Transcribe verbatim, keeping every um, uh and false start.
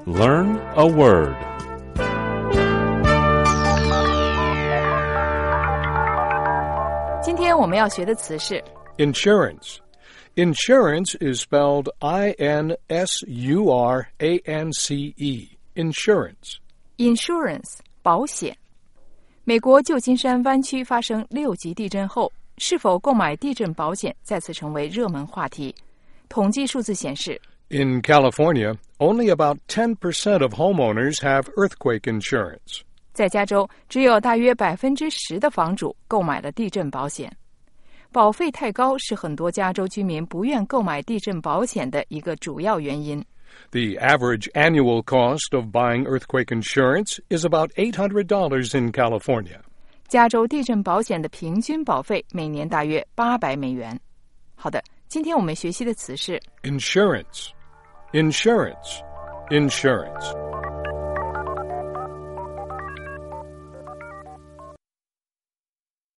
Learn a word. 今天我们要学的词是 Insurance. Insurance is spelled I N S U R A N C E. Insurance. insurance 保险。美国旧金山湾区发生六级地震后，是否购买地震保险再次成为热门话题。统计数字显示 In California, only about ten percent of homeowners have earthquake insurance. 在加州，只有大约百分之十的房主购买了地震保险。保费太高是很多加州居民不愿购买地震保险的一个主要原因。 The average annual cost of buying earthquake insurance is about eight hundred dollars in California. 加州地震保险的平均保费每年大约八百美元。好的，今天我们学习的词是 Insurance. Insurance. Insurance.